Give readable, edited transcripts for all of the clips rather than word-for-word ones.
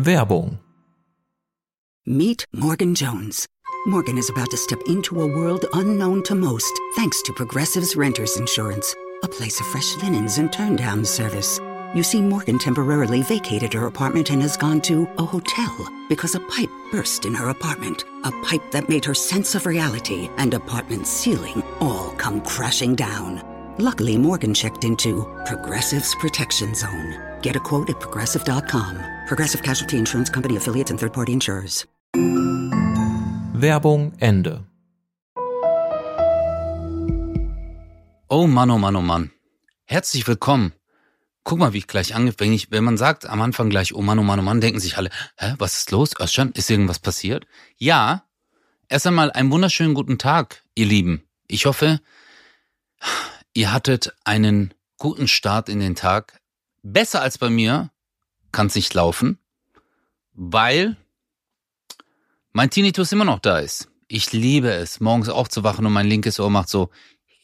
Werbung. Meet Morgan Jones. Morgan is about to step into a world unknown to most, thanks to Progressive's Renters Insurance, a place of fresh linens and turn-down service. You see, Morgan temporarily vacated her apartment and has gone to a hotel because a pipe burst in her apartment. A pipe that made her sense of reality and apartment ceiling all come crashing down. Luckily, Morgan checked into Progressive's Protection Zone. Get a quote at Progressive.com. Progressive Casualty Insurance Company, Affiliates and Third-Party Insurers. Werbung Ende. Oh Mann, oh Mann, oh Mann. Herzlich willkommen. Guck mal, wie ich gleich angefangen habe. Wenn man sagt am Anfang gleich, oh Mann, oh Mann, oh Mann, denken sich alle, was ist los, Özcan? Ist irgendwas passiert? Ja, erst einmal einen wunderschönen guten Tag, ihr Lieben. Ich hoffe, ihr hattet einen guten Start in den Tag. Besser als bei mir kann es nicht laufen, weil mein Tinnitus immer noch da ist. Ich liebe es, morgens aufzuwachen und mein linkes Ohr macht so.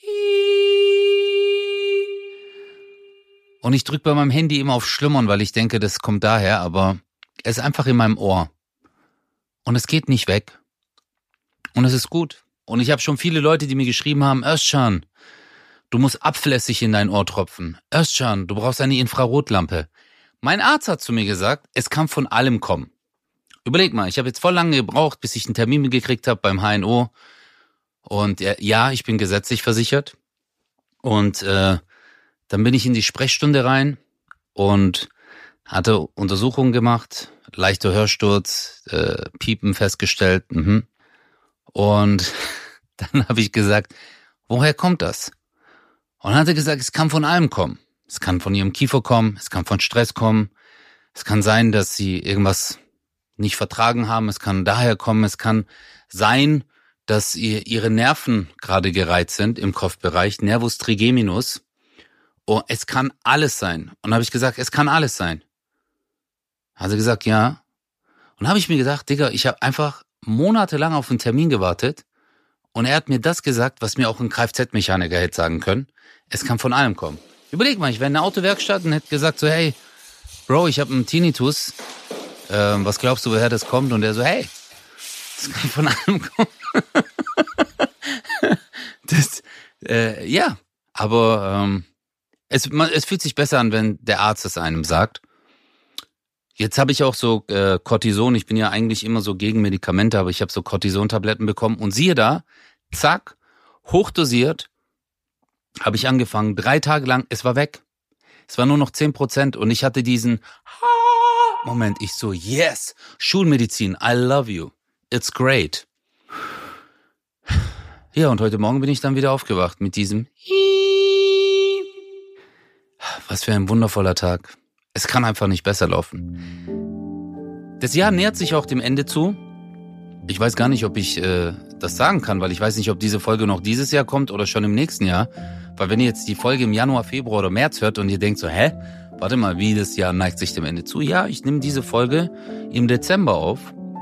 Und ich drücke bei meinem Handy immer auf Schlummern, weil ich denke, das kommt daher, aber es ist einfach in meinem Ohr. Und es geht nicht weg. Und es ist gut. Und ich habe schon viele Leute, die mir geschrieben haben, Özcan, du musst Apfelessig in dein Ohr tropfen. Özcan, du brauchst eine Infrarotlampe. Mein Arzt hat zu mir gesagt, es kann von allem kommen. Überleg mal, ich habe jetzt voll lange gebraucht, bis ich einen Termin gekriegt habe beim HNO. Und ja, ich bin gesetzlich versichert. Und dann bin ich in die Sprechstunde rein und hatte Untersuchungen gemacht, leichter Hörsturz, Piepen festgestellt. Und dann habe ich gesagt, woher kommt das? Und dann hat er gesagt, es kann von allem kommen. Es kann von ihrem Kiefer kommen, es kann von Stress kommen. Es kann sein, dass sie irgendwas nicht vertragen haben. Es kann daher kommen, es kann sein, dass ihre Nerven gerade gereizt sind im Kopfbereich, Nervus trigeminus. Oh, es kann alles sein. Und dann habe ich gesagt, es kann alles sein. Hat er gesagt, ja. Und habe ich mir gedacht, Digga, ich habe einfach monatelang auf einen Termin gewartet und er hat mir das gesagt, was mir auch ein Kfz-Mechaniker hätte sagen können. Es kann von allem kommen. Überleg mal, ich wäre in der Autowerkstatt und hätte gesagt so, hey, Bro, ich habe einen Tinnitus. Was glaubst du, woher das kommt? Und er so, hey, das kann von allem kommen. Ja, aber es fühlt sich besser an, wenn der Arzt es einem sagt. Jetzt habe ich auch so Cortison. Ich bin ja eigentlich immer so gegen Medikamente, aber ich habe so Cortison-Tabletten bekommen. Und siehe da, zack, hochdosiert, habe ich angefangen. 3 Tage lang, es war weg. Es war nur noch 10% und ich hatte diesen Moment. Ich so, yes, Schulmedizin, I love you. It's great. Ja, und heute Morgen bin ich dann wieder aufgewacht mit diesem Was für ein wundervoller Tag. Es kann einfach nicht besser laufen. Das Jahr nähert sich auch dem Ende zu. Ich weiß gar nicht, ob ich das sagen kann, weil ich weiß nicht, ob diese Folge noch dieses Jahr kommt oder schon im nächsten Jahr. Weil wenn ihr jetzt die Folge im Januar, Februar oder März hört und ihr denkt so, warte mal, wie das Jahr neigt sich dem Ende zu? Ja, ich nehme diese Folge im Dezember auf.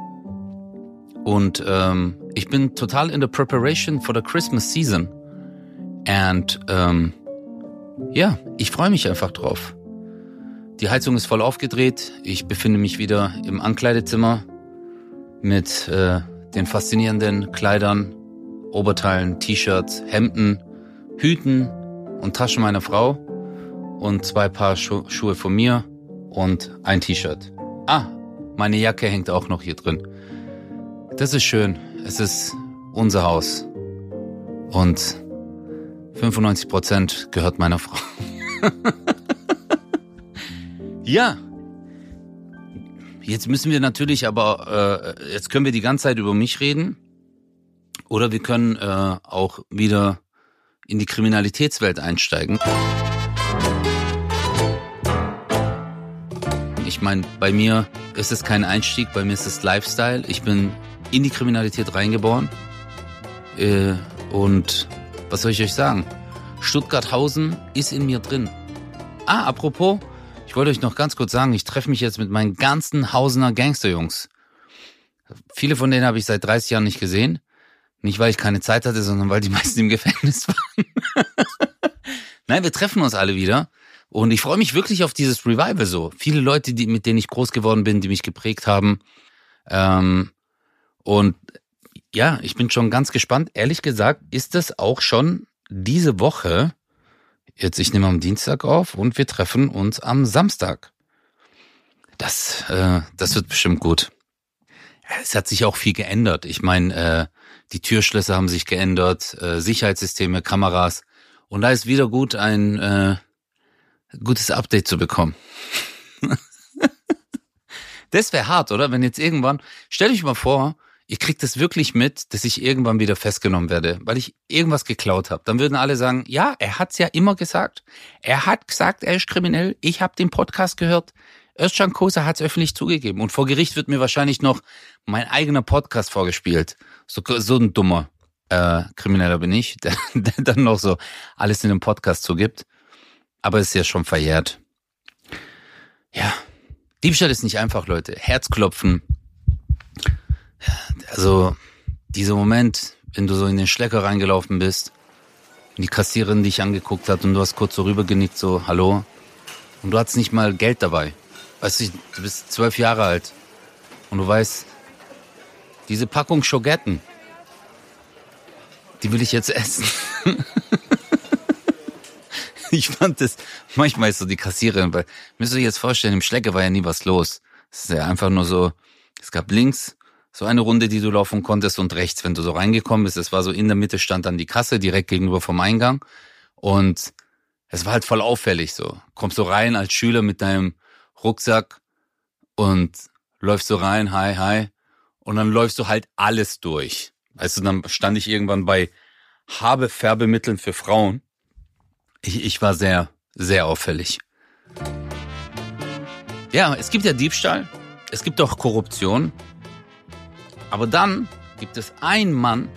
Und ich bin total in the preparation for the Christmas season. And ja, ich freue mich einfach drauf. Die Heizung ist voll aufgedreht. Ich befinde mich wieder im Ankleidezimmer mit den faszinierenden Kleidern, Oberteilen, T-Shirts, Hemden, Hüten und Taschen meiner Frau und 2 Paar Schuhe von mir und ein T-Shirt. Meine Jacke hängt auch noch hier drin. Das ist schön. Es ist unser Haus. Und 95% gehört meiner Frau. Ja. Jetzt müssen wir natürlich aber, jetzt können wir die ganze Zeit über mich reden. Oder wir können auch wieder in die Kriminalitätswelt einsteigen. Ich meine, bei mir ist es kein Einstieg, bei mir ist es Lifestyle. Ich bin in die Kriminalität reingeboren. Und was soll ich euch sagen? Stuttgarthausen ist in mir drin. Apropos, ich wollte euch noch ganz kurz sagen, ich treffe mich jetzt mit meinen ganzen Hausener Gangsterjungs. Viele von denen habe ich seit 30 Jahren nicht gesehen. Nicht, weil ich keine Zeit hatte, sondern weil die meisten im Gefängnis waren. Nein, wir treffen uns alle wieder, Und ich freue mich wirklich auf dieses Revival so. Viele Leute, mit denen ich groß geworden bin, die mich geprägt haben. Und ja, ich bin schon ganz gespannt. Ehrlich gesagt ist das auch schon diese Woche. Jetzt, ich nehme am Dienstag auf und wir treffen uns am Samstag. Das wird bestimmt gut. Es hat sich auch viel geändert. Ich meine, die Türschlösser haben sich geändert, Sicherheitssysteme, Kameras. Und da ist wieder gut, ein gutes Update zu bekommen. Das wäre hart, oder? Wenn jetzt irgendwann, stellt euch mal vor, ihr kriegt das wirklich mit, dass ich irgendwann wieder festgenommen werde, weil ich irgendwas geklaut habe. Dann würden alle sagen, ja, er hat's ja immer gesagt. Er hat gesagt, er ist kriminell. Ich habe den Podcast gehört. Özcan Kosa hat's öffentlich zugegeben. Und vor Gericht wird mir wahrscheinlich noch mein eigener Podcast vorgespielt. So ein dummer Krimineller bin ich, der dann noch so alles in dem Podcast zugibt. Aber es ist ja schon verjährt. Ja, Diebstahl ist nicht einfach, Leute. Herzklopfen. Also, dieser Moment, wenn du so in den Schlecker reingelaufen bist und die Kassiererin dich angeguckt hat und du hast kurz so rübergenickt, so, hallo. Und du hattest nicht mal Geld dabei. Weißt du, du bist 12 Jahre alt und du weißt, diese Packung Schogetten, die will ich jetzt essen. Ich fand das, manchmal ist so die Kassiererin, weil, müsst ihr euch jetzt vorstellen, im Schlecker war ja nie was los. Es ist ja einfach nur so, es gab links so eine Runde, die du laufen konntest und rechts, wenn du so reingekommen bist. Es war so, in der Mitte stand dann die Kasse, direkt gegenüber vom Eingang. Und es war halt voll auffällig so. Kommst so rein als Schüler mit deinem Rucksack und läufst so rein, hi. Und dann läufst du halt alles durch. Also dann stand ich irgendwann bei Färbemitteln für Frauen. Ich war sehr, sehr auffällig. Ja, es gibt ja Diebstahl, es gibt auch Korruption. Aber dann gibt es einen Mann,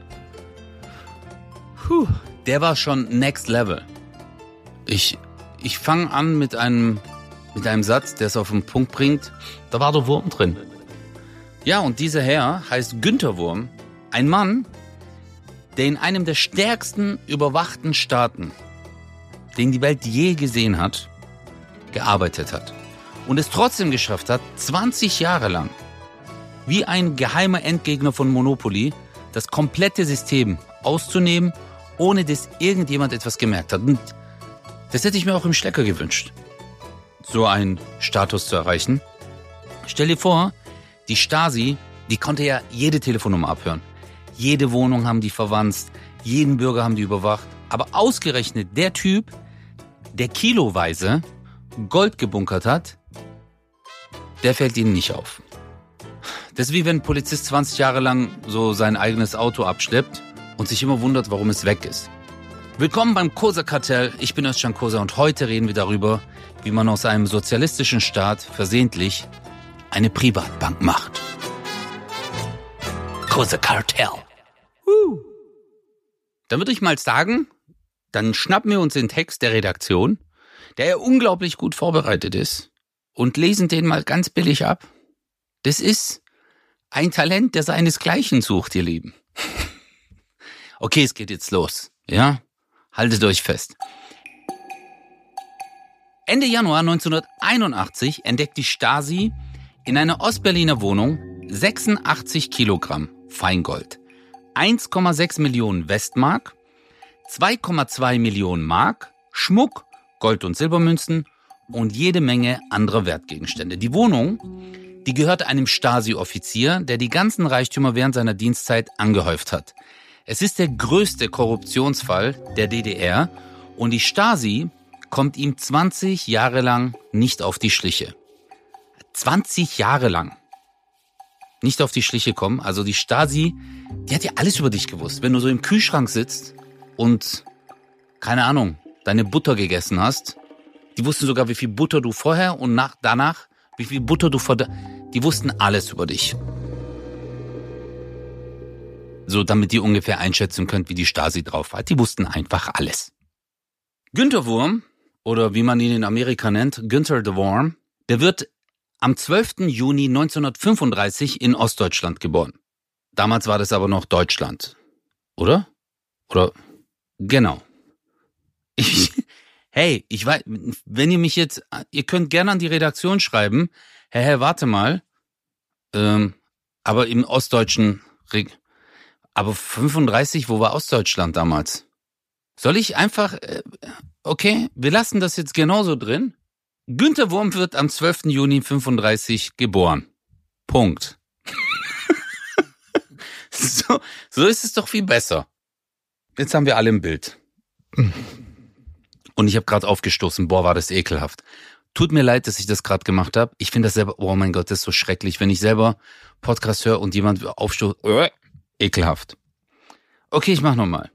der war schon next level. Ich fange an mit einem Satz, der es auf den Punkt bringt. Da war der Wurm drin. Ja, und dieser Herr heißt Günter Wurm. Ein Mann, der in einem der stärksten überwachten Staaten, den die Welt je gesehen hat, gearbeitet hat. Und es trotzdem geschafft hat, 20 Jahre lang, wie ein geheimer Endgegner von Monopoly, das komplette System auszunehmen, ohne dass irgendjemand etwas gemerkt hat. Und das hätte ich mir auch im Schlecker gewünscht, so einen Status zu erreichen. Stell dir vor, die Stasi, die konnte ja jede Telefonnummer abhören. Jede Wohnung haben die verwanzt, jeden Bürger haben die überwacht. Aber ausgerechnet der Typ, der kiloweise Gold gebunkert hat, der fällt ihnen nicht auf. Das ist wie wenn ein Polizist 20 Jahre lang so sein eigenes Auto abschleppt und sich immer wundert, warum es weg ist. Willkommen beim Kosa-Kartell. Ich bin Özcan Kosa und heute reden wir darüber, wie man aus einem sozialistischen Staat versehentlich eine Privatbank macht. Kosa-Kartell. Dann würde ich mal sagen, dann schnappen wir uns den Text der Redaktion, der ja unglaublich gut vorbereitet ist, und lesen den mal ganz billig ab. Das ist ein Talent, der seinesgleichen sucht, ihr Lieben. Okay, es geht jetzt los. Ja? Haltet euch fest. Ende Januar 1981 entdeckt die Stasi in einer Ostberliner Wohnung 86 Kilogramm Feingold, 1,6 Millionen Westmark, 2,2 Millionen Mark, Schmuck, Gold- und Silbermünzen und jede Menge anderer Wertgegenstände. Die Wohnung, die gehört einem Stasi-Offizier, der die ganzen Reichtümer während seiner Dienstzeit angehäuft hat. Es ist der größte Korruptionsfall der DDR und die Stasi kommt ihm 20 Jahre lang nicht auf die Schliche. 20 Jahre lang nicht auf die Schliche kommen. Also die Stasi, die hat ja alles über dich gewusst. Wenn du so im Kühlschrank sitzt und, keine Ahnung, deine Butter gegessen hast, die wussten sogar, wie viel Butter du vorher und danach, wie viel Butter du die wussten alles über dich. So, damit ihr ungefähr einschätzen könnt, wie die Stasi drauf war. Die wussten einfach alles. Günter Wurm, oder wie man ihn in Amerika nennt, Günter the Worm, der wird am 12. Juni 1935 in Ostdeutschland geboren. Damals war das aber noch Deutschland. Oder? Genau. Hey, ich weiß, wenn ihr mich jetzt, ihr könnt gerne an die Redaktion schreiben, Herr, warte mal, aber im ostdeutschen, aber 35, wo war Ostdeutschland damals? Soll ich einfach, okay, wir lassen das jetzt genauso drin. Günter Wurm wird am 12. Juni 35 geboren. Punkt. So ist es doch viel besser. Jetzt haben wir alle im Bild. Und ich habe gerade aufgestoßen, boah, war das ekelhaft. Tut mir leid, dass ich das gerade gemacht habe. Ich finde das selber, oh mein Gott, das ist so schrecklich, wenn ich selber Podcast höre und jemand aufstoßt. Ekelhaft. Okay, ich mach nochmal.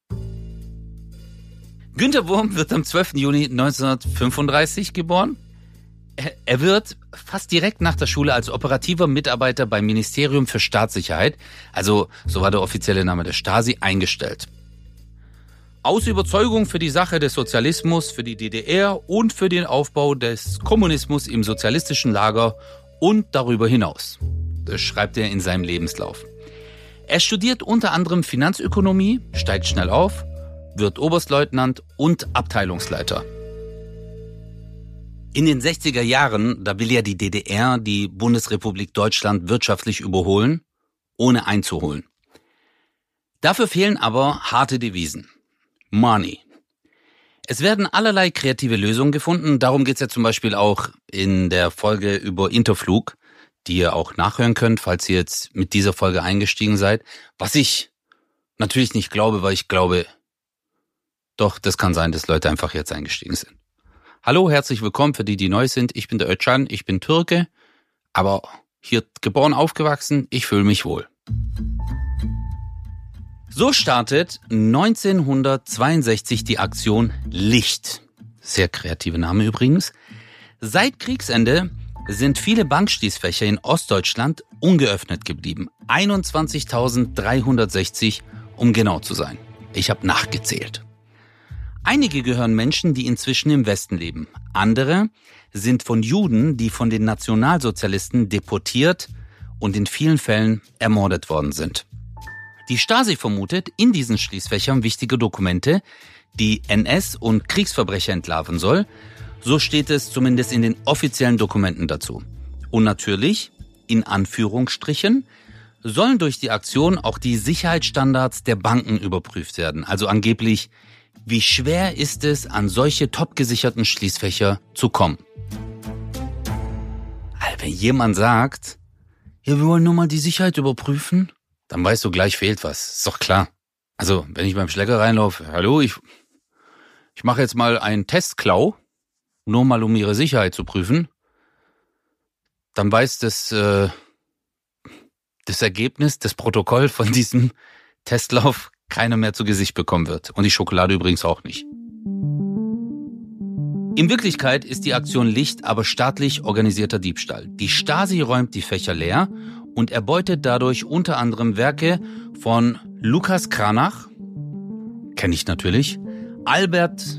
Günter Wurm wird am 12. Juni 1935 geboren. Er wird fast direkt nach der Schule als operativer Mitarbeiter beim Ministerium für Staatssicherheit, also so war der offizielle Name der Stasi, eingestellt. Aus Überzeugung für die Sache des Sozialismus, für die DDR und für den Aufbau des Kommunismus im sozialistischen Lager und darüber hinaus. Das schreibt er in seinem Lebenslauf. Er studiert unter anderem Finanzökonomie, steigt schnell auf, wird Oberstleutnant und Abteilungsleiter. In den 60er Jahren, da will ja die DDR die Bundesrepublik Deutschland wirtschaftlich überholen, ohne einzuholen. Dafür fehlen aber harte Devisen. Money. Es werden allerlei kreative Lösungen gefunden, darum geht's ja zum Beispiel auch in der Folge über Interflug, die ihr auch nachhören könnt, falls ihr jetzt mit dieser Folge eingestiegen seid. Was ich natürlich nicht glaube, weil ich glaube, doch, das kann sein, dass Leute einfach jetzt eingestiegen sind. Hallo, herzlich willkommen für die, die neu sind. Ich bin der Özcan, ich bin Türke, aber hier geboren, aufgewachsen, ich fühle mich wohl. So startet 1962 die Aktion Licht. Sehr kreative Name übrigens. Seit Kriegsende sind viele Bankschließfächer in Ostdeutschland ungeöffnet geblieben. 21.360, um genau zu sein. Ich habe nachgezählt. Einige gehören Menschen, die inzwischen im Westen leben. Andere sind von Juden, die von den Nationalsozialisten deportiert und in vielen Fällen ermordet worden sind. Die Stasi vermutet in diesen Schließfächern wichtige Dokumente, die NS- und Kriegsverbrecher entlarven soll. So steht es zumindest in den offiziellen Dokumenten dazu. Und natürlich, in Anführungsstrichen, sollen durch die Aktion auch die Sicherheitsstandards der Banken überprüft werden. Also angeblich, wie schwer ist es, an solche topgesicherten Schließfächer zu kommen? Also wenn jemand sagt, ja, wir wollen nur mal die Sicherheit überprüfen, dann weißt du, gleich fehlt was. Ist doch klar. Also, wenn ich beim Schläger reinlaufe, hallo, ich mache jetzt mal einen Testklau, nur mal um ihre Sicherheit zu prüfen, dann weiß das Ergebnis, das Protokoll von diesem Testlauf keiner mehr zu Gesicht bekommen wird. Und die Schokolade übrigens auch nicht. In Wirklichkeit ist die Aktion Licht aber staatlich organisierter Diebstahl. Die Stasi räumt die Fächer leer und erbeutet dadurch unter anderem Werke von Lukas Kranach, kenne ich natürlich, Albert,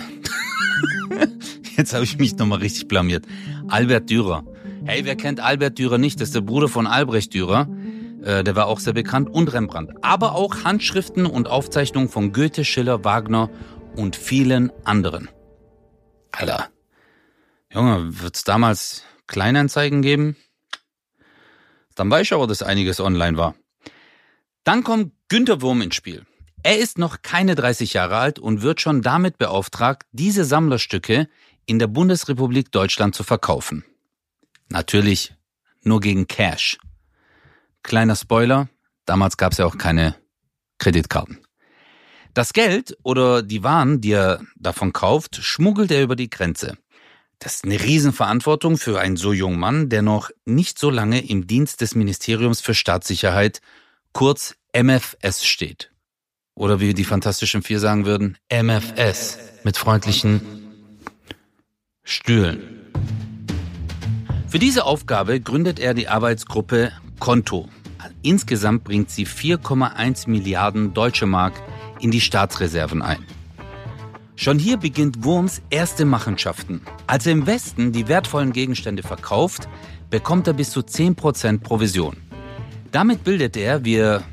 jetzt habe ich mich nochmal richtig blamiert, Albert Dürer. Hey, wer kennt Albert Dürer nicht? Das ist der Bruder von Albrecht Dürer. Der war auch sehr bekannt, und Rembrandt. Aber auch Handschriften und Aufzeichnungen von Goethe, Schiller, Wagner und vielen anderen. Alter, Junge, wird's damals Kleinanzeigen geben? Dann weiß ich aber, dass einiges online war. Dann kommt Günter Wurm ins Spiel. Er ist noch keine 30 Jahre alt und wird schon damit beauftragt, diese Sammlerstücke in der Bundesrepublik Deutschland zu verkaufen. Natürlich nur gegen Cash. Kleiner Spoiler, damals gab es ja auch keine Kreditkarten. Das Geld oder die Waren, die er davon kauft, schmuggelt er über die Grenze. Das ist eine Riesenverantwortung für einen so jungen Mann, der noch nicht so lange im Dienst des Ministeriums für Staatssicherheit, kurz MFS, steht. Oder wie die Fantastischen Vier sagen würden, MFS, mit freundlichen Stühlen. Für diese Aufgabe gründet er die Arbeitsgruppe Konto. Insgesamt bringt sie 4,1 Milliarden Deutsche Mark in die Staatsreserven ein. Schon hier beginnt Wurms erste Machenschaften. Als er im Westen die wertvollen Gegenstände verkauft, bekommt er bis zu 10% Provision. Damit bildet er, wie er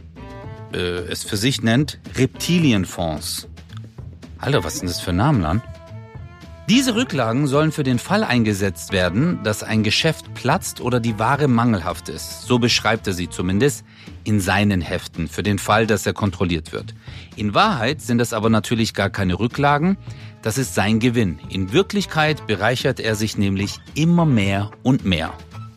es für sich nennt, Reptilienfonds. Alter, was ist denn das für ein Name, Mann? Diese Rücklagen sollen für den Fall eingesetzt werden, dass ein Geschäft platzt oder die Ware mangelhaft ist. So beschreibt er sie zumindest in seinen Heften, für den Fall, dass er kontrolliert wird. In Wahrheit sind es aber natürlich gar keine Rücklagen, das ist sein Gewinn. In Wirklichkeit bereichert er sich nämlich immer mehr und mehr.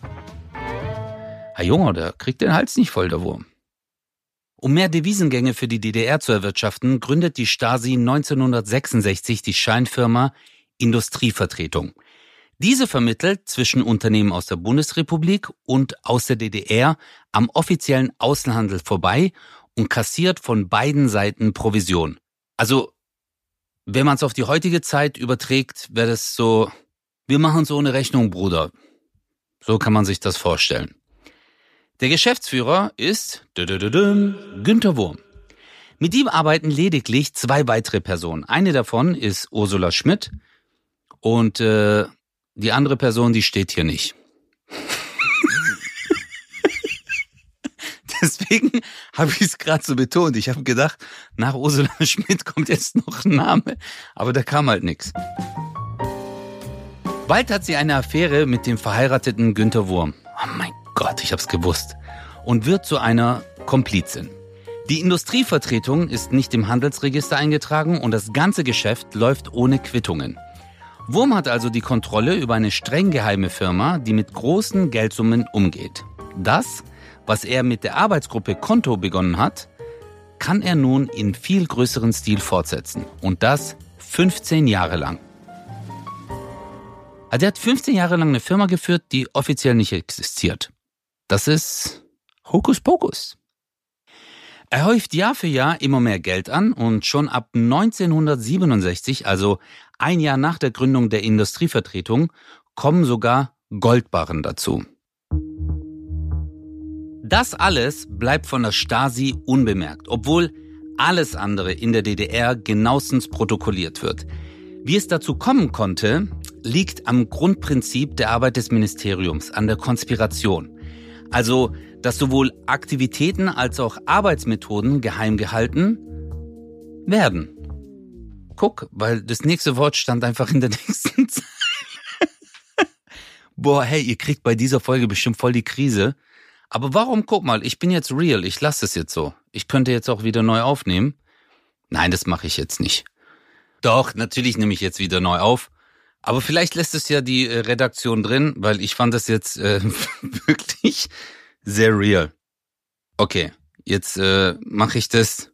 Herr Junge, der kriegt den Hals nicht voll, der Wurm. Um mehr Devisengänge für die DDR zu erwirtschaften, gründet die Stasi 1966 die Scheinfirma Industrievertretung. Diese vermittelt zwischen Unternehmen aus der Bundesrepublik und aus der DDR am offiziellen Außenhandel vorbei und kassiert von beiden Seiten Provision. Also, wenn man es auf die heutige Zeit überträgt, wäre das so, wir machen so eine Rechnung, Bruder. So kann man sich das vorstellen. Der Geschäftsführer ist Günter Wurm. Mit ihm arbeiten lediglich 2 weitere Personen. Eine davon ist Ursula Schmidt und die andere Person, die steht hier nicht. Deswegen habe ich es gerade so betont. Ich habe gedacht, nach Ursula Schmidt kommt jetzt noch ein Name, aber da kam halt nichts. Bald hat sie eine Affäre mit dem verheirateten Günter Wurm. Oh mein Gott, ich hab's gewusst. Und wird zu einer Komplizin. Die Industrievertretung ist nicht im Handelsregister eingetragen und das ganze Geschäft läuft ohne Quittungen. Wurm hat also die Kontrolle über eine streng geheime Firma, die mit großen Geldsummen umgeht. Das, was er mit der Arbeitsgruppe Konto begonnen hat, kann er nun in viel größeren Stil fortsetzen. Und das 15 Jahre lang. Also er hat 15 Jahre lang eine Firma geführt, die offiziell nicht existiert. Das ist Hokuspokus. Er häuft Jahr für Jahr immer mehr Geld an und schon ab 1967, also ein Jahr nach der Gründung der Industrievertretung, kommen sogar Goldbarren dazu. Das alles bleibt von der Stasi unbemerkt, obwohl alles andere in der DDR genauestens protokolliert wird. Wie es dazu kommen konnte, liegt am Grundprinzip der Arbeit des Ministeriums, an der Konspiration. Also, dass sowohl Aktivitäten als auch Arbeitsmethoden geheim gehalten werden. Guck, weil das nächste Wort stand einfach in der nächsten Zeit. Boah, hey, ihr kriegt bei dieser Folge bestimmt voll die Krise. Aber warum, guck mal, ich bin jetzt real, ich lasse es jetzt so. Ich könnte jetzt auch wieder neu aufnehmen. Nein, das mache ich jetzt nicht. Doch, natürlich nehme ich jetzt wieder neu auf. Aber vielleicht lässt es ja die Redaktion drin, weil ich fand das jetzt wirklich sehr real. Okay, jetzt mache ich das.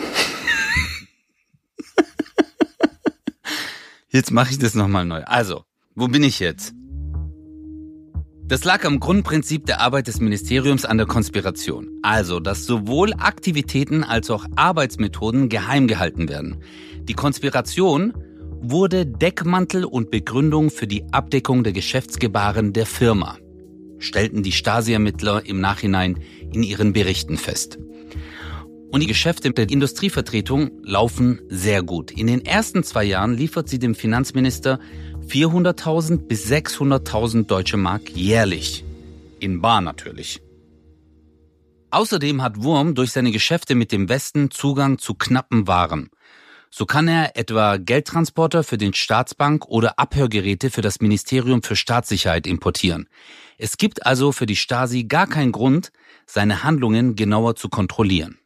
Jetzt mache ich das nochmal neu. Also, wo bin ich jetzt? Das lag am Grundprinzip der Arbeit des Ministeriums an der Konspiration. Also, dass sowohl Aktivitäten als auch Arbeitsmethoden geheim gehalten werden. Die Konspiration wurde Deckmantel und Begründung für die Abdeckung der Geschäftsgebaren der Firma, stellten die Stasi-Ermittler im Nachhinein in ihren Berichten fest. Und die Geschäfte der Industrievertretung laufen sehr gut. In den ersten 2 Jahren liefert sie dem Finanzminister 400.000 bis 600.000 Deutsche Mark jährlich. In bar natürlich. Außerdem hat Wurm durch seine Geschäfte mit dem Westen Zugang zu knappen Waren. So kann er etwa Geldtransporter für den Staatsbank oder Abhörgeräte für das Ministerium für Staatssicherheit importieren. Es gibt also für die Stasi gar keinen Grund, seine Handlungen genauer zu kontrollieren.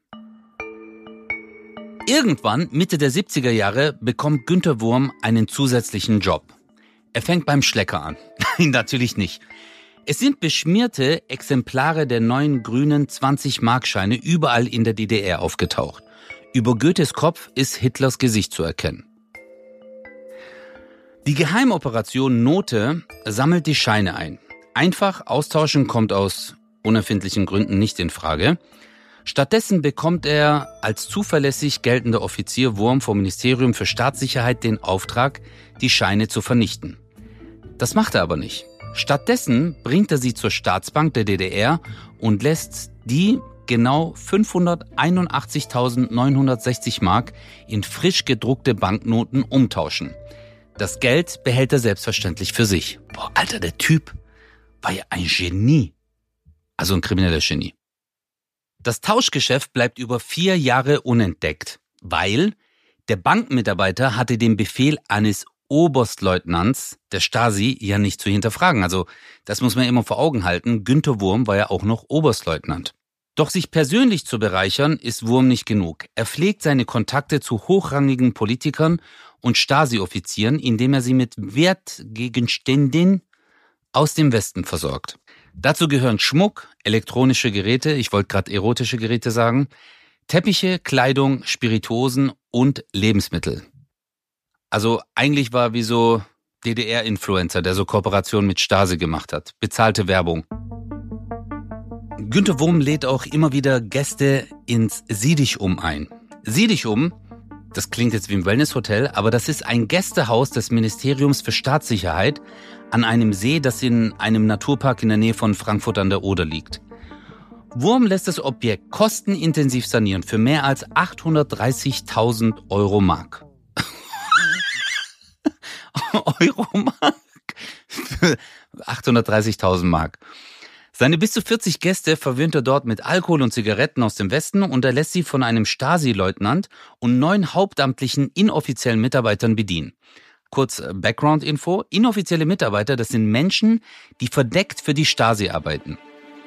Irgendwann, Mitte der 70er Jahre, bekommt Günter Wurm einen zusätzlichen Job. Er fängt beim Schlecker an. Nein, natürlich nicht. Es sind beschmierte Exemplare der neuen grünen 20-Markscheine überall in der DDR aufgetaucht. Über Goethes Kopf ist Hitlers Gesicht zu erkennen. Die Geheimoperation Note sammelt die Scheine ein. Einfach austauschen kommt aus unerfindlichen Gründen nicht in Frage. Stattdessen bekommt er als zuverlässig geltender Offizier Wurm vom Ministerium für Staatssicherheit den Auftrag, die Scheine zu vernichten. Das macht er aber nicht. Stattdessen bringt er sie zur Staatsbank der DDR und lässt die genau 581.960 Mark in frisch gedruckte Banknoten umtauschen. Das Geld behält er selbstverständlich für sich. Boah, Alter, der Typ war ja ein Genie. Also ein krimineller Genie. Das Tauschgeschäft bleibt über 4 Jahre unentdeckt, weil der Bankmitarbeiter hatte den Befehl eines Oberstleutnants der Stasi ja nicht zu hinterfragen. Also das muss man immer vor Augen halten. Günter Wurm war ja auch noch Oberstleutnant. Doch sich persönlich zu bereichern, ist Wurm nicht genug. Er pflegt seine Kontakte zu hochrangigen Politikern und Stasi-Offizieren, indem er sie mit Wertgegenständen aus dem Westen versorgt. Dazu gehören Schmuck, elektronische Geräte, ich wollte gerade erotische Geräte sagen, Teppiche, Kleidung, Spirituosen und Lebensmittel. Also eigentlich war wie so DDR-Influencer, der so Kooperationen mit Stasi gemacht hat. Bezahlte Werbung. Günter Wurm lädt auch immer wieder Gäste ins Siedichum ein. Siedichum, das klingt jetzt wie ein Wellnesshotel, aber das ist ein Gästehaus des Ministeriums für Staatssicherheit an einem See, das in einem Naturpark in der Nähe von Frankfurt an der Oder liegt. Wurm lässt das Objekt kostenintensiv sanieren für mehr als 830.000 Euro Mark. Euro Mark? Für 830.000 Mark. Seine bis zu 40 Gäste verwöhnt er dort mit Alkohol und Zigaretten aus dem Westen und er lässt sie von einem Stasi-Leutnant und 9 hauptamtlichen inoffiziellen Mitarbeitern bedienen. Kurz Background-Info. Inoffizielle Mitarbeiter, das sind Menschen, die verdeckt für die Stasi arbeiten.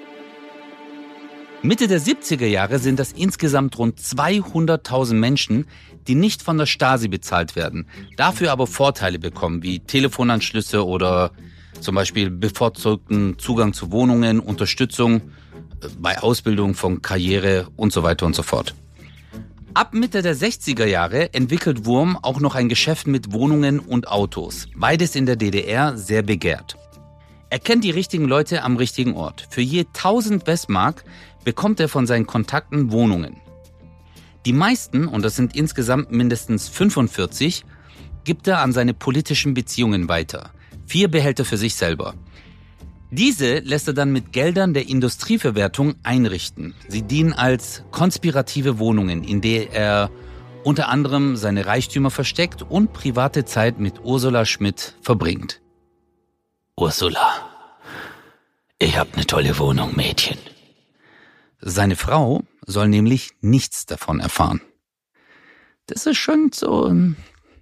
Mitte der 70er Jahre sind das insgesamt rund 200.000 Menschen, die nicht von der Stasi bezahlt werden, dafür aber Vorteile bekommen, wie Telefonanschlüsse oder zum Beispiel bevorzugten Zugang zu Wohnungen, Unterstützung bei Ausbildung von Karriere und so weiter und so fort. Ab Mitte der 60er Jahre entwickelt Wurm auch noch ein Geschäft mit Wohnungen und Autos. Beides in der DDR sehr begehrt. Er kennt die richtigen Leute am richtigen Ort. Für je 1000 Westmark bekommt er von seinen Kontakten Wohnungen. Die meisten, und das sind insgesamt mindestens 45, gibt er an seine politischen Beziehungen weiter. 4 behält er für sich selber. Diese lässt er dann mit Geldern der Industrieverwertung einrichten. Sie dienen als konspirative Wohnungen, in der er unter anderem seine Reichtümer versteckt und private Zeit mit Ursula Schmidt verbringt. Ursula, ich hab ne tolle Wohnung, Mädchen. Seine Frau soll nämlich nichts davon erfahren. Das ist schon so ein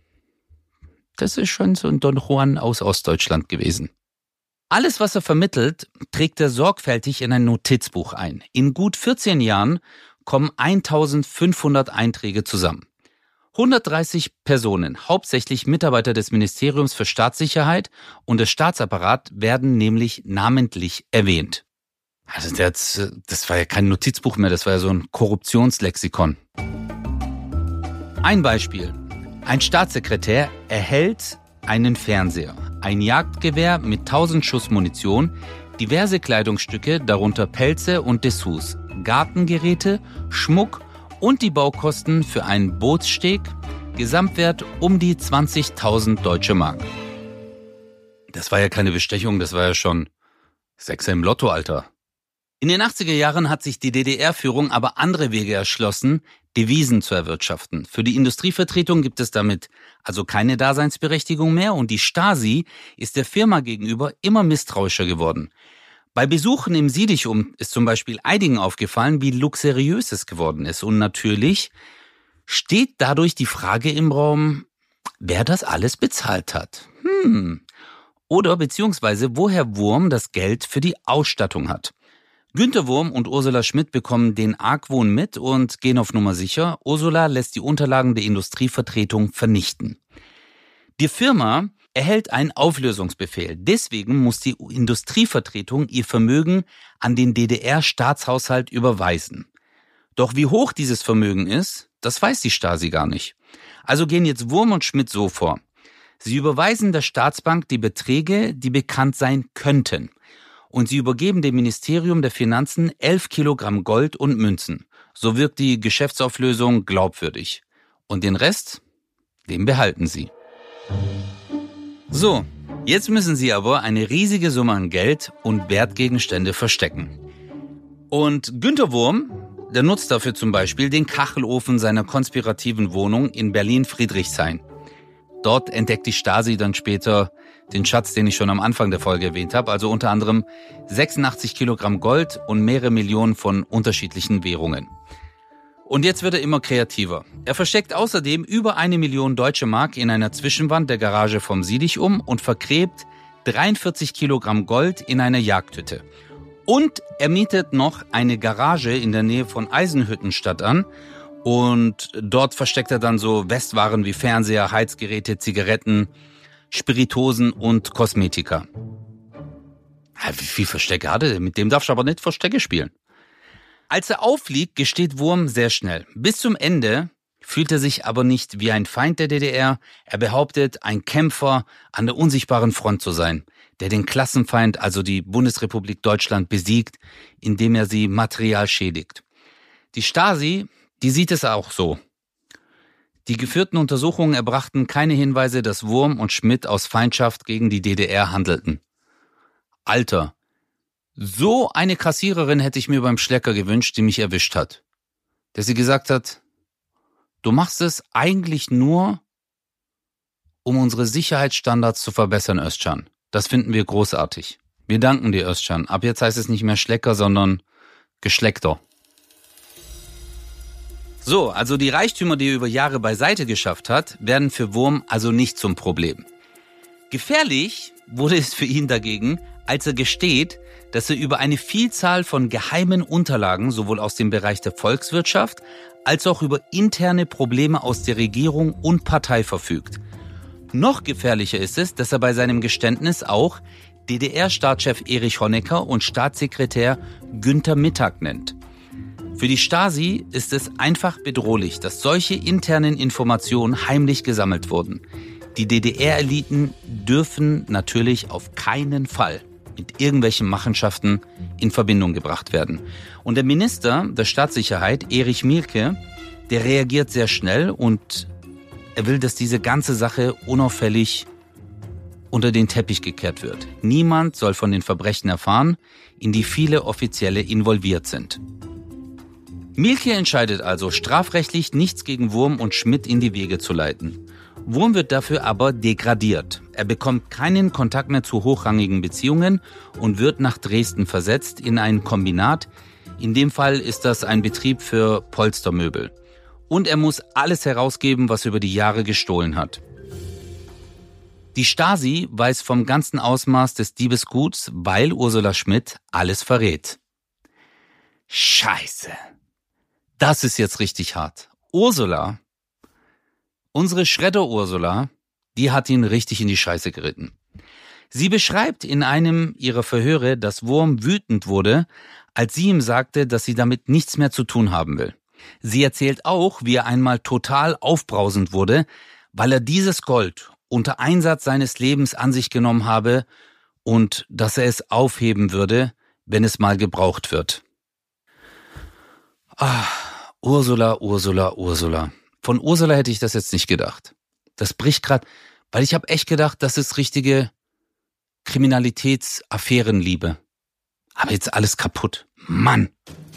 Don Juan aus Ostdeutschland gewesen. Alles, was er vermittelt, trägt er sorgfältig in ein Notizbuch ein. In gut 14 Jahren kommen 1500 Einträge zusammen. 130 Personen, hauptsächlich Mitarbeiter des Ministeriums für Staatssicherheit und des Staatsapparats, werden nämlich namentlich erwähnt. Also das war ja kein Notizbuch mehr, das war ja so ein Korruptionslexikon. Ein Beispiel. Ein Staatssekretär erhält einen Fernseher, ein Jagdgewehr mit 1000 Schuss Munition, diverse Kleidungsstücke, darunter Pelze und Dessous, Gartengeräte, Schmuck und die Baukosten für einen Bootssteg, Gesamtwert um die 20.000 deutsche Mark. Das war ja keine Bestechung, das war ja schon Sechser im Lotto, Alter. In den 80er Jahren hat sich die DDR-Führung aber andere Wege erschlossen, Devisen zu erwirtschaften. Für die Industrievertretung gibt es damit also keine Daseinsberechtigung mehr und die Stasi ist der Firma gegenüber immer misstrauischer geworden. Bei Besuchen im Siedichum ist zum Beispiel einigen aufgefallen, wie luxuriös es geworden ist. Und natürlich steht dadurch die Frage im Raum, wer das alles bezahlt hat. Oder beziehungsweise woher Wurm das Geld für die Ausstattung hat. Günter Wurm und Ursula Schmidt bekommen den Argwohn mit und gehen auf Nummer sicher. Ursula lässt die Unterlagen der Industrievertretung vernichten. Die Firma erhält einen Auflösungsbefehl. Deswegen muss die Industrievertretung ihr Vermögen an den DDR-Staatshaushalt überweisen. Doch wie hoch dieses Vermögen ist, das weiß die Stasi gar nicht. Also gehen jetzt Wurm und Schmidt so vor. Sie überweisen der Staatsbank die Beträge, die bekannt sein könnten. Und sie übergeben dem Ministerium der Finanzen 11 Kilogramm Gold und Münzen. So wirkt die Geschäftsauflösung glaubwürdig. Und den Rest, den behalten sie. So, jetzt müssen sie aber eine riesige Summe an Geld und Wertgegenstände verstecken. Und Günter Wurm, der nutzt dafür zum Beispiel den Kachelofen seiner konspirativen Wohnung in Berlin-Friedrichshain. Dort entdeckt die Stasi dann später den Schatz, den ich schon am Anfang der Folge erwähnt habe, also unter anderem 86 Kilogramm Gold und mehrere Millionen von unterschiedlichen Währungen. Und jetzt wird er immer kreativer. Er versteckt außerdem über 1 Million deutsche Mark in einer Zwischenwand der Garage vom Siedichum und vergräbt 43 Kilogramm Gold in einer Jagdhütte. Und er mietet noch eine Garage in der Nähe von Eisenhüttenstadt an. Und dort versteckt er dann so Westwaren wie Fernseher, Heizgeräte, Zigaretten, Spiritosen und Kosmetika. Wie viel Verstecke hat er? Mit dem darfst du aber nicht Verstecke spielen. Als er auffliegt, gesteht Wurm sehr schnell. Bis zum Ende fühlt er sich aber nicht wie ein Feind der DDR. Er behauptet, ein Kämpfer an der unsichtbaren Front zu sein, der den Klassenfeind, also die Bundesrepublik Deutschland, besiegt, indem er sie material schädigt. Die Stasi, die sieht es auch so. Die geführten Untersuchungen erbrachten keine Hinweise, dass Wurm und Schmidt aus Feindschaft gegen die DDR handelten. Alter, so eine Kassiererin hätte ich mir beim Schlecker gewünscht, die mich erwischt hat. Der sie gesagt hat, du machst es eigentlich nur, um unsere Sicherheitsstandards zu verbessern, Özcan. Das finden wir großartig. Wir danken dir, Özcan. Ab jetzt heißt es nicht mehr Schlecker, sondern Geschleckter. So, also die Reichtümer, die er über Jahre beiseite geschafft hat, werden für Wurm also nicht zum Problem. Gefährlich wurde es für ihn dagegen, als er gesteht, dass er über eine Vielzahl von geheimen Unterlagen sowohl aus dem Bereich der Volkswirtschaft als auch über interne Probleme aus der Regierung und Partei verfügt. Noch gefährlicher ist es, dass er bei seinem Geständnis auch DDR-Staatschef Erich Honecker und Staatssekretär Günther Mittag nennt. Für die Stasi ist es einfach bedrohlich, dass solche internen Informationen heimlich gesammelt wurden. Die DDR-Eliten dürfen natürlich auf keinen Fall mit irgendwelchen Machenschaften in Verbindung gebracht werden. Und der Minister der Staatssicherheit, Erich Mielke, der reagiert sehr schnell und er will, dass diese ganze Sache unauffällig unter den Teppich gekehrt wird. Niemand soll von den Verbrechen erfahren, in die viele Offizielle involviert sind. Mielke entscheidet also, strafrechtlich nichts gegen Wurm und Schmidt in die Wege zu leiten. Wurm wird dafür aber degradiert. Er bekommt keinen Kontakt mehr zu hochrangigen Beziehungen und wird nach Dresden versetzt in ein Kombinat. In dem Fall ist das ein Betrieb für Polstermöbel. Und er muss alles herausgeben, was er über die Jahre gestohlen hat. Die Stasi weiß vom ganzen Ausmaß des Diebesguts, weil Ursula Schmidt alles verrät. Scheiße. Das ist jetzt richtig hart. Ursula, unsere Schredder-Ursula, die hat ihn richtig in die Scheiße geritten. Sie beschreibt in einem ihrer Verhöre, dass Wurm wütend wurde, als sie ihm sagte, dass sie damit nichts mehr zu tun haben will. Sie erzählt auch, wie er einmal total aufbrausend wurde, weil er dieses Gold unter Einsatz seines Lebens an sich genommen habe und dass er es aufheben würde, wenn es mal gebraucht wird. Ursula. Von Ursula hätte ich das jetzt nicht gedacht. Das bricht gerade, weil ich habe echt gedacht, das ist richtige Kriminalitätsaffärenliebe. Aber jetzt alles kaputt. Mann!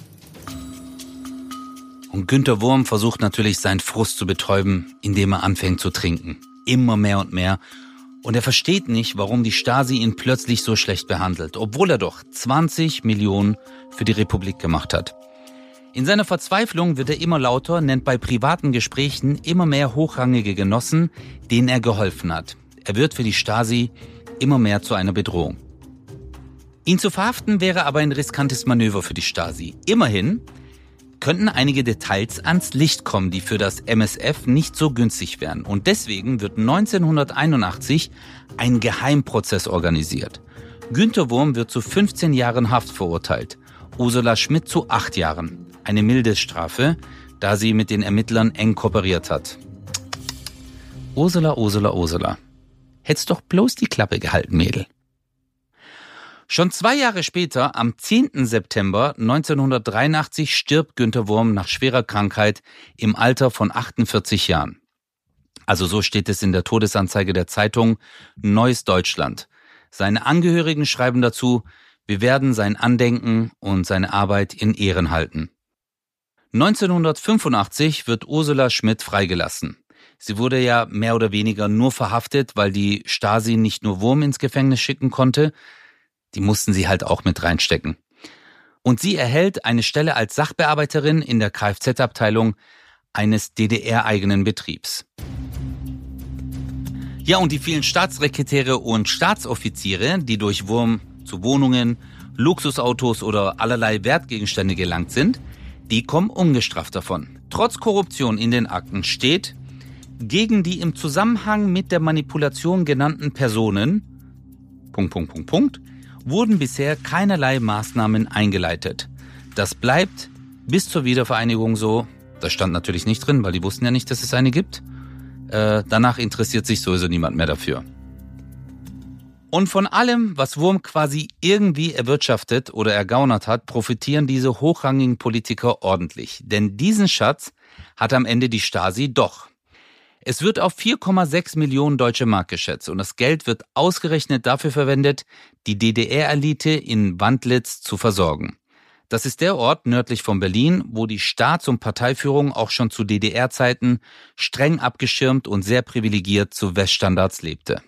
Und Günter Wurm versucht natürlich seinen Frust zu betäuben, indem er anfängt zu trinken. Immer mehr und mehr. Und er versteht nicht, warum die Stasi ihn plötzlich so schlecht behandelt, obwohl er doch 20 Millionen für die Republik gemacht hat. In seiner Verzweiflung wird er immer lauter, nennt bei privaten Gesprächen immer mehr hochrangige Genossen, denen er geholfen hat. Er wird für die Stasi immer mehr zu einer Bedrohung. Ihn zu verhaften wäre aber ein riskantes Manöver für die Stasi. Immerhin könnten einige Details ans Licht kommen, die für das MSF nicht so günstig wären. Und deswegen wird 1981 ein Geheimprozess organisiert. Günter Wurm wird zu 15 Jahren Haft verurteilt, Ursula Schmidt zu 8 Jahren. Eine milde Strafe, da sie mit den Ermittlern eng kooperiert hat. Ursula. Hättest doch bloß die Klappe gehalten, Mädel. Schon 2 Jahre später, am 10. September 1983, stirbt Günter Wurm nach schwerer Krankheit im Alter von 48 Jahren. Also so steht es in der Todesanzeige der Zeitung Neues Deutschland. Seine Angehörigen schreiben dazu, wir werden sein Andenken und seine Arbeit in Ehren halten. 1985 wird Ursula Schmidt freigelassen. Sie wurde ja mehr oder weniger nur verhaftet, weil die Stasi nicht nur Wurm ins Gefängnis schicken konnte, die mussten sie halt auch mit reinstecken. Und sie erhält eine Stelle als Sachbearbeiterin in der Kfz-Abteilung eines DDR-eigenen Betriebs. Ja, und die vielen Staatssekretäre und Staatsoffiziere, die durch Wurm zu Wohnungen, Luxusautos oder allerlei Wertgegenstände gelangt sind, die kommen ungestraft davon. Trotz Korruption in den Akten steht, gegen die im Zusammenhang mit der Manipulation genannten Personen ... wurden bisher keinerlei Maßnahmen eingeleitet. Das bleibt bis zur Wiedervereinigung so. Das stand natürlich nicht drin, weil die wussten ja nicht, dass es eine gibt. Danach interessiert sich sowieso niemand mehr dafür. Und von allem, was Wurm quasi irgendwie erwirtschaftet oder ergaunert hat, profitieren diese hochrangigen Politiker ordentlich. Denn diesen Schatz hat am Ende die Stasi doch. Es wird auf 4,6 Millionen deutsche Mark geschätzt und das Geld wird ausgerechnet dafür verwendet, die DDR-Elite in Wandlitz zu versorgen. Das ist der Ort nördlich von Berlin, wo die Staats- und Parteiführung auch schon zu DDR-Zeiten streng abgeschirmt und sehr privilegiert zu Weststandards lebte.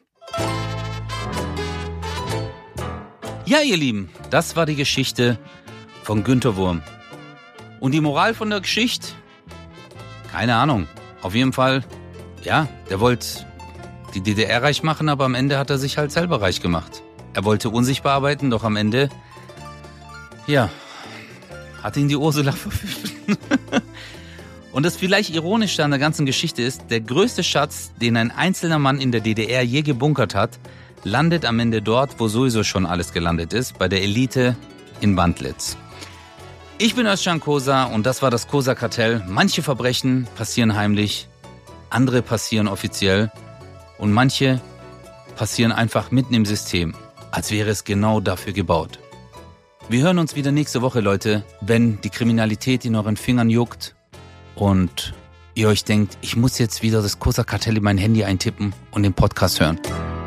Ja, ihr Lieben, das war die Geschichte von Günter Wurm. Und die Moral von der Geschichte? Keine Ahnung. Auf jeden Fall, ja, der wollte die DDR reich machen, aber am Ende hat er sich halt selber reich gemacht. Er wollte unsichtbar arbeiten, doch am Ende, ja, hat ihn die Ursula verführt. Und das vielleicht Ironischste an der ganzen Geschichte ist, der größte Schatz, den ein einzelner Mann in der DDR je gebunkert hat, landet am Ende dort, wo sowieso schon alles gelandet ist, bei der Elite in Wandlitz. Ich bin Özcan Kosa und das war das Kosa-Kartell. Manche Verbrechen passieren heimlich, andere passieren offiziell und manche passieren einfach mitten im System, als wäre es genau dafür gebaut. Wir hören uns wieder nächste Woche, Leute, wenn die Kriminalität in euren Fingern juckt und ihr euch denkt, ich muss jetzt wieder das Kosa-Kartell in mein Handy eintippen und den Podcast hören.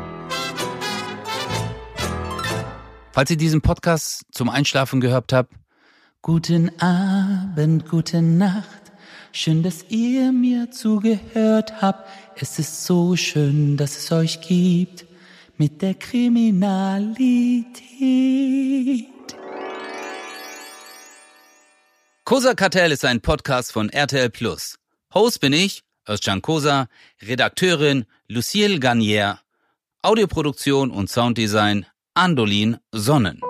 Falls ihr diesen Podcast zum Einschlafen gehört habt, guten Abend, gute Nacht, schön, dass ihr mir zugehört habt. Es ist so schön, dass es euch gibt mit der Kriminalität. Kosa Kartell ist ein Podcast von RTL+. Host bin ich, Özcan Kosa, Redakteurin Lucille Garnier, Audioproduktion und Sounddesign Andolin Sonnen.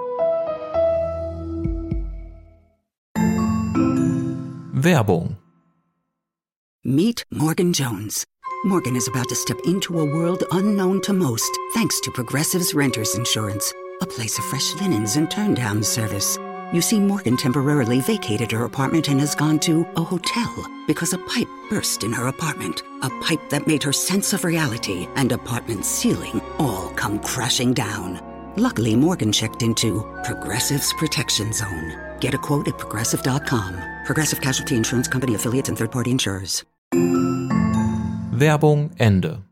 Werbung. Meet Morgan Jones. Morgan is about to step into a world unknown to most, thanks to Progressive's Renters Insurance, a place of fresh linens and turn-down service. You see, Morgan temporarily vacated her apartment and has gone to a hotel because a pipe burst in her apartment. A pipe that made her sense of reality and apartment ceiling all come crashing down. Luckily, Morgan checked into Progressive's Protection Zone. Get a quote at Progressive.com. Progressive Casualty Insurance Company affiliates and third-party insurers. Werbung Ende.